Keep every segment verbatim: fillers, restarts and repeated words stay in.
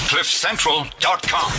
cliff central dot com.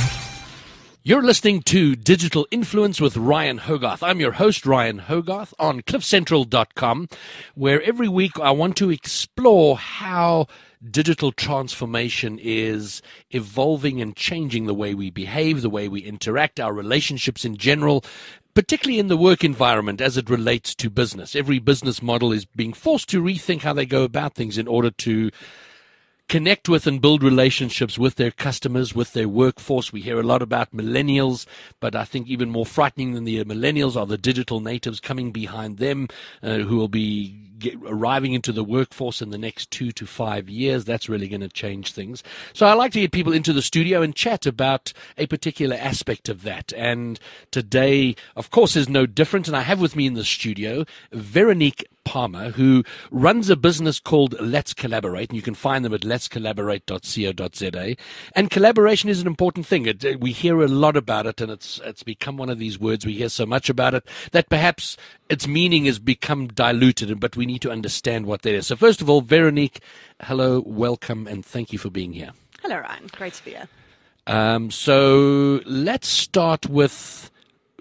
You're listening to Digital Influence with Ryan Hogarth. I'm your host, Ryan Hogarth, on cliff central dot com, where every week I want to explore how digital transformation is evolving and changing the way we behave, the way we interact, our relationships in general, particularly in the work environment as it relates to business. Every business model is being forced to rethink how they go about things in order to connect with and build relationships with their customers, with their workforce. We hear a lot about millennials, but I think even more frightening than the millennials are the digital natives coming behind them, uh, who will be get, arriving into the workforce in the next two to five years. That's really going to change things. So I like to get people into the studio and chat about a particular aspect of that. And today, of course, is no different. And I have with me in the studio Veronique Palmer, who runs a business called Let's Collaborate, and you can find them at lets collaborate dot co dot za. And collaboration is an important thing. It, we hear a lot about it, and it's it's become one of these words we hear so much about it that perhaps its meaning has become diluted, but we need to understand what that is. So first of all, Veronique, hello, welcome, and thank you for being here. Hello, Ryan. Great to be here. Um, so let's start with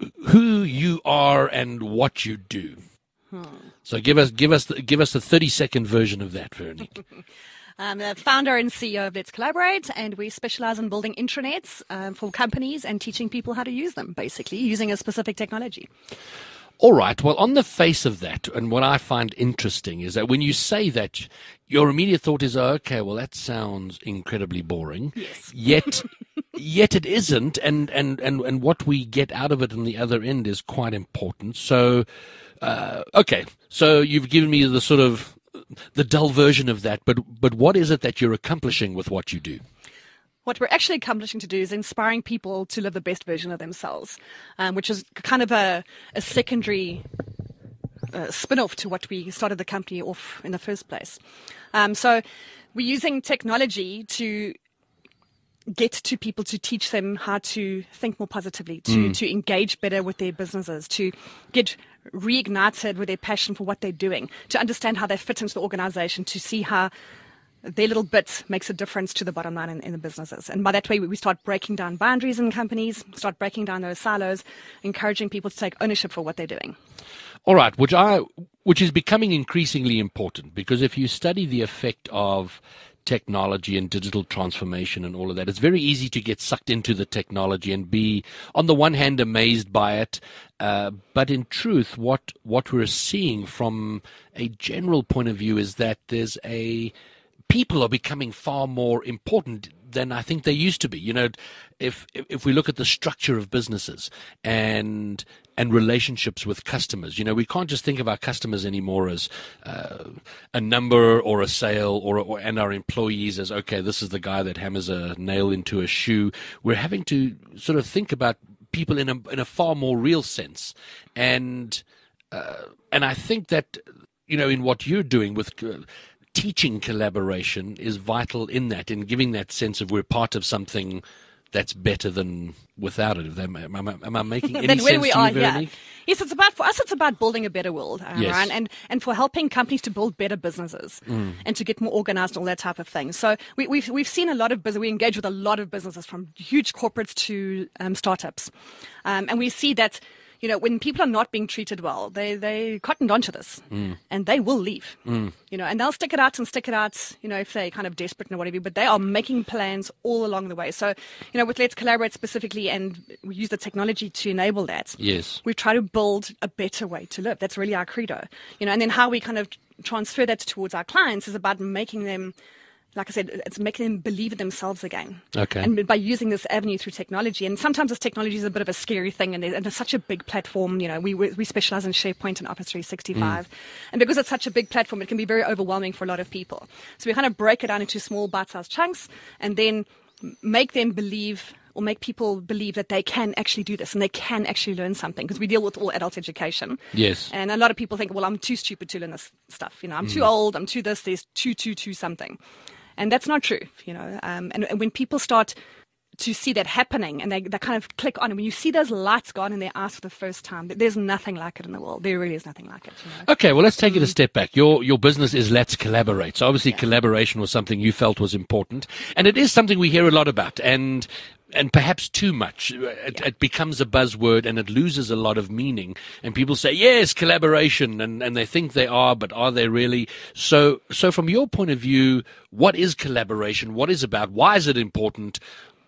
who you are and what you do. Hmm. So give us give us give us a thirty second version of that, Veronique. I'm the founder and C E O of Let's Collaborate, and we specialize in building intranets um, for companies and teaching people how to use them, basically using a specific technology. All right. Well, on the face of that, and what I find interesting is that when you say that, your immediate thought is, oh, okay, well, that sounds incredibly boring. Yes. Yet, yet it isn't, and, and, and, and what we get out of it on the other end is quite important. So, uh, okay, so you've given me the sort of the dull version of that, but but what is it that you're accomplishing with what you do? What we're actually accomplishing to do is inspiring people to live the best version of themselves, um, which is kind of a, a secondary uh, spin-off to what we started the company off in the first place. Um, so we're using technology to get to people, to teach them how to think more positively, to, mm. to engage better with their businesses, to get reignited with their passion for what they're doing, to understand how they fit into the organization, to see how their little bit makes a difference to the bottom line in, in the businesses. And by that way, we start breaking down boundaries in companies, start breaking down those silos, encouraging people to take ownership for what they're doing. All right, which I which is becoming increasingly important, because if you study the effect of technology and digital transformation and all of that, it's very easy to get sucked into the technology and be, on the one hand, amazed by it, uh, but in truth, what what we're seeing from a general point of view is that there's a people are becoming far more important than I think they used to be. You know, if if we look at the structure of businesses and and relationships with customers, you know, we can't just think of our customers anymore as uh, a number or a sale, or, or and our employees as, okay, this is the guy that hammers a nail into a shoe. We're having to sort of think about people in a in a far more real sense, and uh, and I think that, you know, in what you're doing with Uh, teaching collaboration is vital in that, in giving that sense of we're part of something that's better than without it. Am I, am I, am I making any then sense where we to are, you, Veronique? Yeah. Yes, it's about, for us, it's about building a better world, uh, Yes. Ryan, and, and for helping companies to build better businesses mm. and to get more organized and all that type of thing. So we, we've, we've seen a lot of business, we engage with a lot of businesses, from huge corporates to um, startups. Um, and we see that, you know, when people are not being treated well, they, they cottoned onto this mm. and they will leave, mm. you know, and they'll stick it out and stick it out, you know, if they're kind of desperate and whatever, but they are making plans all along the way. So, you know, with Let's Collaborate specifically, and we use the technology to enable that. Yes. We try to build a better way to live. That's really our credo, you know, and then how we kind of transfer that towards our clients is about making them, like I said, it's making them believe in themselves again. Okay. And by using this avenue through technology, and sometimes this technology is a bit of a scary thing, and, and it's such a big platform. You know, we we specialize in SharePoint and Office three sixty-five, mm. and because it's such a big platform, it can be very overwhelming for a lot of people. So we kind of break it down into small bite-sized chunks, and then make them believe, or make people believe that they can actually do this and they can actually learn something, because we deal with all adult education. Yes. And a lot of people think, well, I'm too stupid to learn this stuff. You know, I'm mm. too old. I'm too this. There's too, too, too something. And that's not true, you know. Um, and, and when people start to see that happening, and they, they kind of click on. And when you see those lights go on in their eyes for the first time, there's nothing like it in the world. There really is nothing like it. You know? Okay, well, let's take it a step back. Your your business is Let's Collaborate. So obviously Yeah. collaboration was something you felt was important, and it is something we hear a lot about, and and perhaps too much. It, Yeah. it becomes a buzzword, and it loses a lot of meaning. And people say, yes, collaboration, and, and they think they are, but are they really? So, so from your point of view, what is collaboration? What is it about? Why is it important?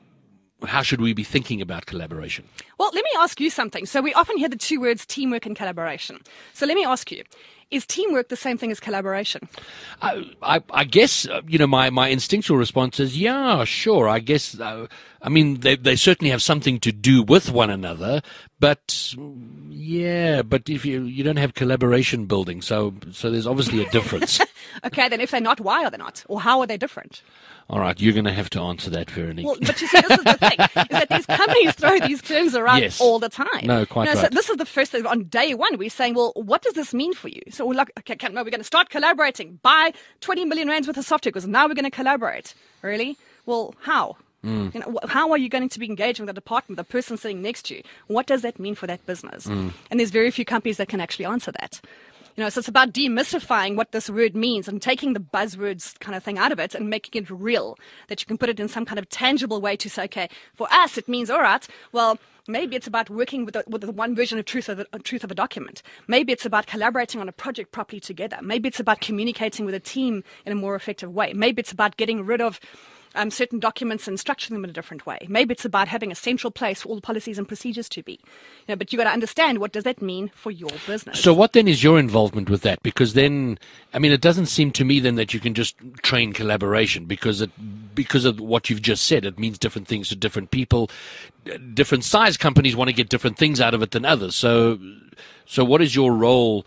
How should we be thinking about collaboration? Well, let me ask you something. So we often hear the two words teamwork and collaboration. So let me ask you, is teamwork the same thing as collaboration? I, I, I guess, uh, you know, my, my instinctual response is, yeah, sure. I guess, uh, I mean, they, they certainly have something to do with one another, but mm, yeah, but if you, you don't have collaboration building, so, so there's obviously a difference. Okay, then if they're not, why are they not? Or how are they different? All right, you're going to have to answer that, Veronique. Well, but you see, this is the thing, is that these companies throw these terms around Yes. all the time. No, quite you know, right. So this is the first thing. On day one, we're saying, well, what does this mean for you? So we're like, okay, okay, no, we're going to start collaborating. Buy twenty million rands worth of software because now we're going to collaborate. Really? Well, how? Mm. You know, wh- how are you going to be engaging with the department, the person sitting next to you? What does that mean for that business? Mm. And there's very few companies that can actually answer that. You know, so it's about demystifying what this word means and taking the buzzwords kind of thing out of it and making it real, that you can put it in some kind of tangible way to say, okay, for us, it means, all right, well, maybe it's about working with the, with the one version of truth of, the, of truth of a document. Maybe it's about collaborating on a project properly together. Maybe it's about communicating with a team in a more effective way. Maybe it's about getting rid of Um, certain documents and structure them in a different way. Maybe it's about having a central place for all the policies and procedures to be. You know, but you got to understand, what does that mean for your business? So what then is your involvement with that? Because then, I mean, it doesn't seem to me then that you can just train collaboration, because it, because of what you've just said, it means different things to different people. Different size companies want to get different things out of it than others. So, so what is your role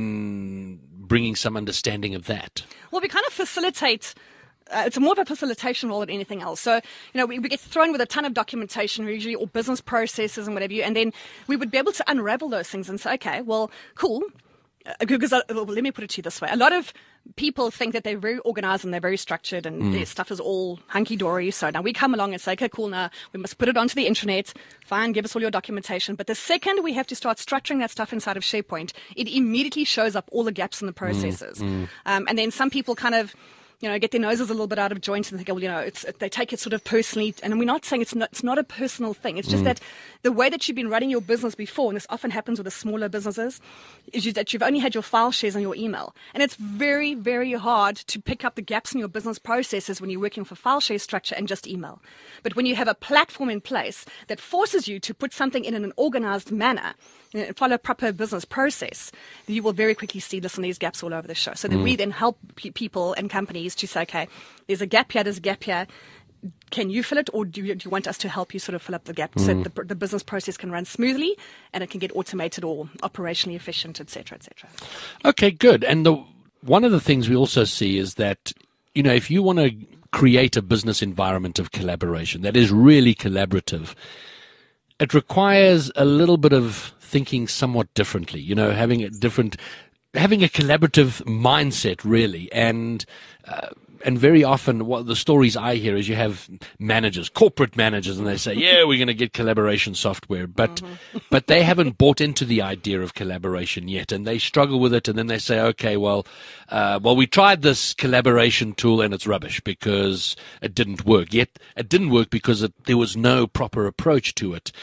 in bringing some understanding of that? Well, we kind of facilitate. Uh, it's more of a facilitation role than anything else. So, you know, we, we get thrown with a ton of documentation, usually, or business processes and whatever you, and then we would be able to unravel those things and say, okay, well, cool. Uh, because uh, well, let me put it to you this way: a lot of people think that they're very organized and they're very structured, and mm. their stuff is all hunky dory. So now we come along and say, okay, cool. Now we must put it onto the internet. Fine, give us all your documentation. But the second we have to start structuring that stuff inside of SharePoint, it immediately shows up all the gaps in the processes. Mm. Mm. Um, and then some people kind of, you know, get their noses a little bit out of joint and think, well, you know, it's, they take it sort of personally. And we're not saying it's not, it's not a personal thing. It's just mm. that the way that you've been running your business before, and this often happens with the smaller businesses, is that you've only had your file shares on your email. And it's very, very hard to pick up the gaps in your business processes when you're working with a file share structure and just email. But when you have a platform in place that forces you to put something in an organized manner, you know, follow a proper business process, you will very quickly see, listen, these gaps all over the show. So that mm. we then help pe- people and companies to say, okay, there's a gap here, there's a gap here. Can you fill it, or do you, do you want us to help you sort of fill up the gap mm. so the, the business process can run smoothly and it can get automated or operationally efficient, et cetera, et cetera. Okay, good. And the, one of the things we also see is that, you know, if you want to create a business environment of collaboration that is really collaborative, it requires a little bit of thinking somewhat differently, you know, having a different, having a collaborative mindset, really. And, uh, and very often what the stories I hear is you have managers, corporate managers, and they say, yeah, we're going to get collaboration software, but, mm-hmm. but they haven't bought into the idea of collaboration yet, and they struggle with it. And then they say, okay, well, uh, well, we tried this collaboration tool and it's rubbish because it didn't work. Yet it didn't work because it, there was no proper approach to it.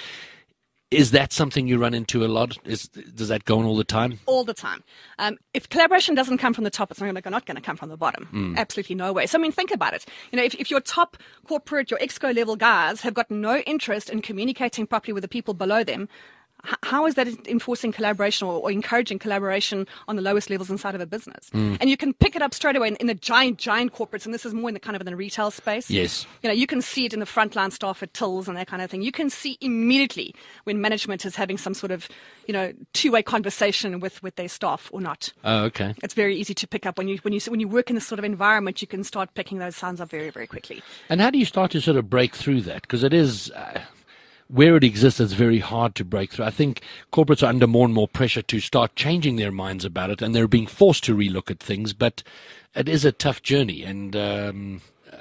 Is that something you run into a lot? Is, does that go on all the time? All the time. Um, if collaboration doesn't come from the top, it's not going to come from the bottom. Mm. Absolutely no way. So, I mean, think about it. You know, if, if your top corporate, your exco level guys have got no interest in communicating properly with the people below them, how is that enforcing collaboration or, or encouraging collaboration on the lowest levels inside of a business? Mm. And you can pick it up straight away in, in the giant, giant corporates, and this is more in the kind of in the retail space. Yes. You know, you can see it in the frontline staff at tills and that kind of thing. You can see immediately when management is having some sort of, you know, two-way conversation with, with their staff or not. Oh, okay. It's very easy to pick up when you when you when you work in this sort of environment. You can start picking those signs up very, very quickly. And how do you start to sort of break through that? Because it is. Uh... Where it exists, it's very hard to break through. I think corporates are under more and more pressure to start changing their minds about it, and they're being forced to relook at things. But it is a tough journey, and um, uh,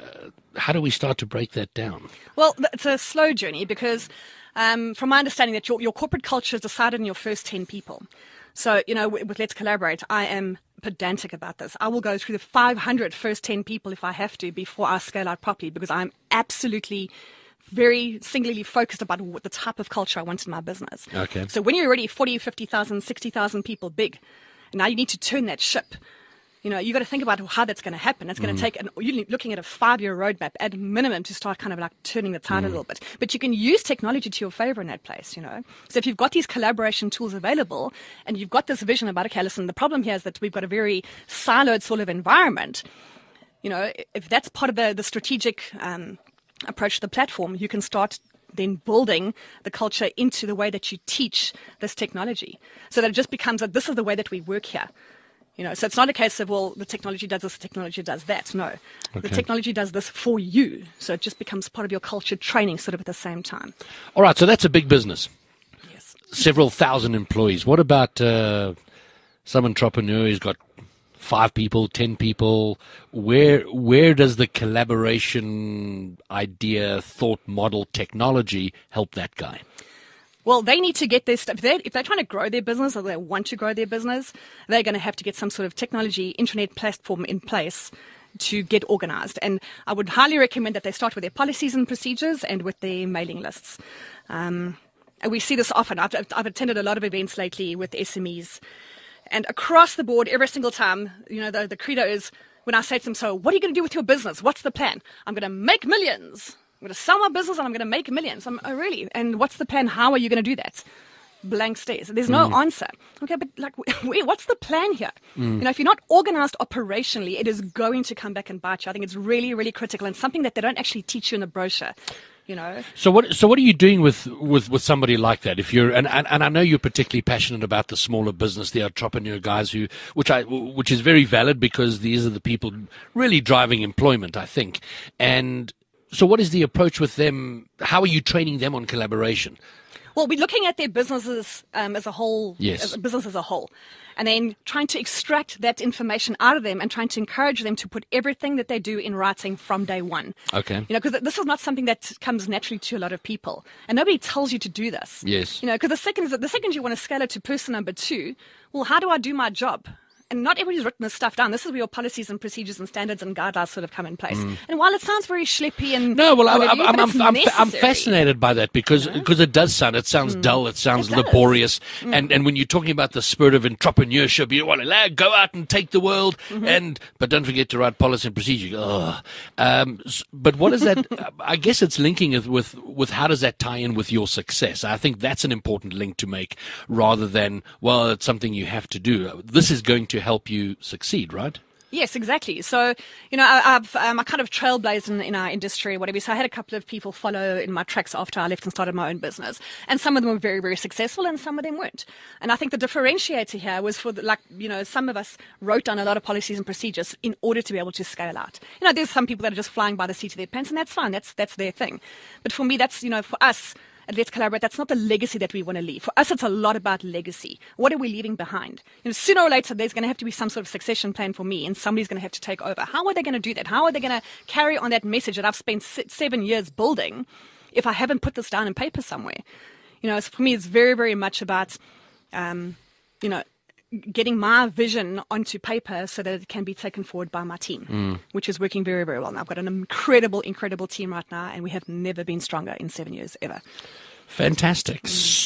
how do we start to break that down? Well, th- it's a slow journey because, um, from my understanding, that your, your corporate culture is decided in your first ten people. So, you know, with, with Let's Collaborate, I am pedantic about this. I will go through the five hundred first ten people if I have to before I scale out properly, because I'm absolutely very singularly focused about what the type of culture I want in my business. Okay. So when you're already forty, fifty thousand, sixty thousand people big, now you need to turn that ship. You know, you got to think about how that's going to happen. It's going to mm. take, an, you're looking at a five-year roadmap at minimum to start kind of like turning the tide mm. a little bit. But you can use technology to your favor in that place, you know. So if you've got these collaboration tools available and you've got this vision about, okay, listen, the problem here is that we've got a very siloed sort of environment. You know, if that's part of the, the strategic um, approach to the platform, you can start then building the culture into the way that you teach this technology, so that it just becomes that this is the way that we work here. You know, so it's not a case of, well, the technology does this, the technology does that. No, okay. The technology does this for you. So it just becomes part of your culture training sort of at the same time. All right, so that's a big business. Yes. Several thousand employees. What about uh, some entrepreneur who's got five people, ten people? Where where does the collaboration idea, thought model, technology help that guy? Well, they need to get their stuff. If they're, if they're trying to grow their business or they want to grow their business, they're going to have to get some sort of technology, internet platform in place to get organized. And I would highly recommend that they start with their policies and procedures and with their mailing lists. Um, and we see this often. I've, I've attended a lot of events lately with S M Es. And across the board, every single time, you know, the, the credo is, when I say to them, so what are you going to do with your business? What's the plan? I'm going to make millions. I'm going to sell my business and I'm going to make millions. I'm, oh, really? And what's the plan? How are you going to do that? Blank stares. There's no mm. answer. Okay, but like, wait, what's the plan here? Mm. You know, if you're not organized operationally, it is going to come back and bite you. I think it's really, really critical, and something that they don't actually teach you in the brochure. You know. So what? So what are you doing with, with, with somebody like that? If you're and, and, and I know you're particularly passionate about the smaller business, the entrepreneur guys who, which I which is very valid, because these are the people really driving employment, I think. And so what is the approach with them? How are you training them on collaboration? Well, we're looking at their businesses um, as a whole, yes. as a business as a whole, and then trying to extract that information out of them and trying to encourage them to put everything that they do in writing from day one. Okay. You know, because this is not something that comes naturally to a lot of people, and nobody tells you to do this. Yes. You know, because the second is that the second you want to scale it to person number two, well, how do I do my job? And not everybody's written this stuff down. This is where your policies and procedures and standards and guidelines sort of come in place. Mm. And while it sounds very schleppy and no, well, I'm, you, I'm, I'm, I'm, I'm fascinated by that, because yeah. because it does sound it sounds mm. dull, it sounds it laborious, mm. and and when you're talking about the spirit of entrepreneurship, you want to go out and take the world, mm-hmm. and but don't forget to write policy and procedure. Ugh. Um, but what is that? I guess it's linking it with with how does that tie in with your success? I think that's an important link to make, rather than, well, it's something you have to do. This is going to help you succeed, right? Yes, exactly. So, you know, I, I've um, I kind of trailblazed in, in our industry, whatever. So I had a couple of people follow in my tracks after I left and started my own business, and some of them were very, very successful, and some of them weren't. And I think the differentiator here was for the, like, you know, some of us wrote down a lot of policies and procedures in order to be able to scale out. You know, there's some people that are just flying by the seat of their pants, and that's fine. That's that's their thing. But for me, that's, you know, for us at Let's Collaborate, that's not the legacy that we want to leave. For us, it's a lot about legacy. What are we leaving behind? You know, sooner or later, there's going to have to be some sort of succession plan for me, and somebody's going to have to take over. How are they going to do that? How are they going to carry on that message that I've spent seven years building if I haven't put this down in paper somewhere? You know, so for me, it's very, very much about, um, you know, getting my vision onto paper so that it can be taken forward by my team, mm. which is working very, very well. Now, I've got an incredible, incredible team right now, and we have never been stronger in seven years ever. Fantastic. Mm.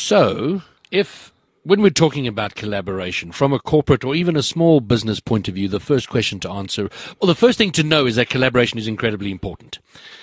So if, when we're talking about collaboration from a corporate or even a small business point of view, the first question to answer, well, the first thing to know is that collaboration is incredibly important.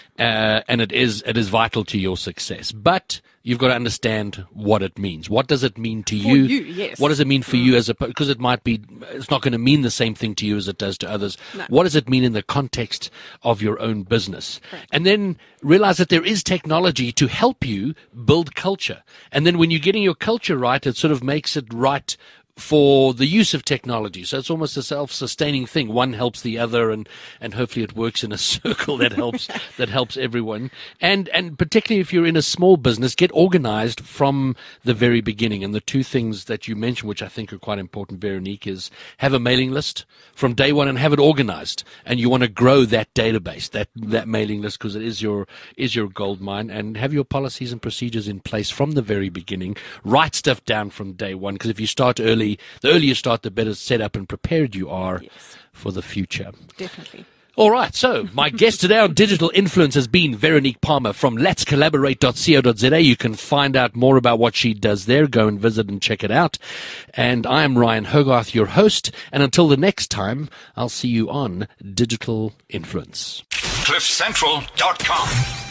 Uh, and it is it is vital to your success. But you've got to understand what it means. What does it mean to you? For you, yes. What does it mean for mm. you as a, because it might be, it's not going to mean the same thing to you as it does to others. No. What does it mean in the context of your own business? Correct. And then realize that there is technology to help you build culture. And then when you're getting your culture right, it sort of makes it right for the use of technology. So it's almost a self-sustaining thing. One helps the other, and, and hopefully it works in a circle that helps that helps everyone. And and particularly if you're in a small business, get organized from the very beginning. And the two things that you mentioned, which I think are quite important, Veronique, is have a mailing list from day one and have it organized. And you want to grow that database, that that mailing list, because it is your is your gold mine. And have your policies and procedures in place from the very beginning. Write stuff down from day one, because if you start early, the earlier you start, the better set up and prepared you are Yes. for the future. Definitely. All right, so my guest today on Digital Influence has been Veronique Palmer from lets collaborate dot co dot za. You can find out more about what she does there. Go and visit and check it out. And I am Ryan Hogarth, your host. And until the next time, I'll see you on Digital Influence. cliff central dot com